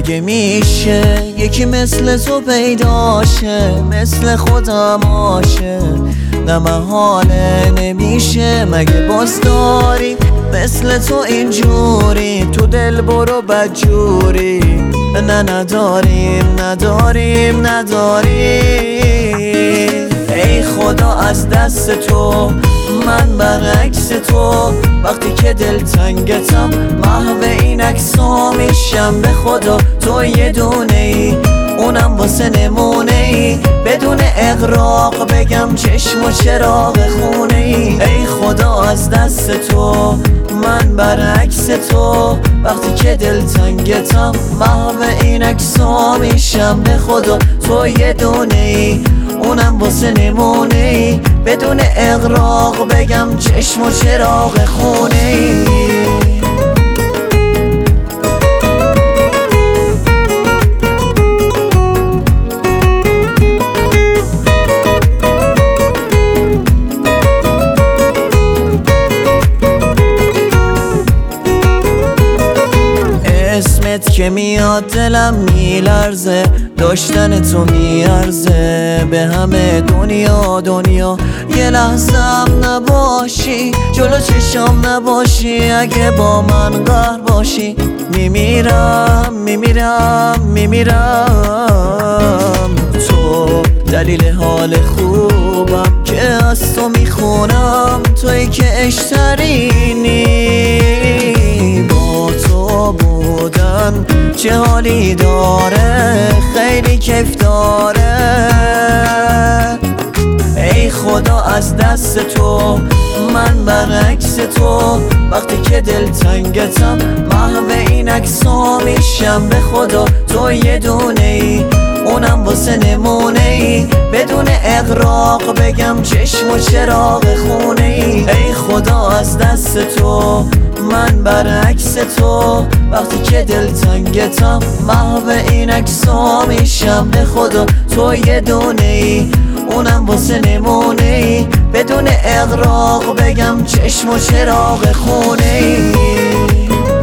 مگه میشه یکی مثل تو پیداشه، مثل خودم عاشق نه محاله نمیشه. مگه باز داریم مثل تو اینجوری، تو دل برو بدجوری. نه نداریم نداریم نداریم. ای خدا از دست تو من برعکس تو، وقتی که دل تنگتم محو این عکسا میشم. به خدا تو یه دونه ای، اونم واسه نمونه ای، بدون اغراق بگم چشم و چراغ خونه ای. ای خدا از دست تو من برعکس تو، وقتی که دل تنگتم محو این عکسا میشم. به خدا تو یه دونه ای، اونم واسه نمونه ای، بدون اغراق بگم چشم و چراغ خونه ای. اسمت که میاد دلم میلرزه، داشتن تو میارزه به همه دنیا. دنیا یه لحظه هم نباشی، جلو چشام نباشی، اگه با من قهر باشی میمیرم میمیرم میمیرم. تو دلیل حال خوبم که از تو میخونم، تویی که اشترینی. با تو بودن چه حالی داره، خیلی کیف داره. ای خدا از دست تو من برعکس تو، وقتی که دل تنگتم محو این عکسا میشم. به خدا تو یه دونه ای، اونم واسه نمونه ای، بدون اغراق بگم چشم و چراغ خونه ای. ای خدا از دست تو من برعکس تو، وقتی که دل تنگتم محو این عکسا میشم. به خدا تو یه دونه ای، اونم واسه نمونه ای، بدون اغراق بگم چشم و چراغ خونه ای.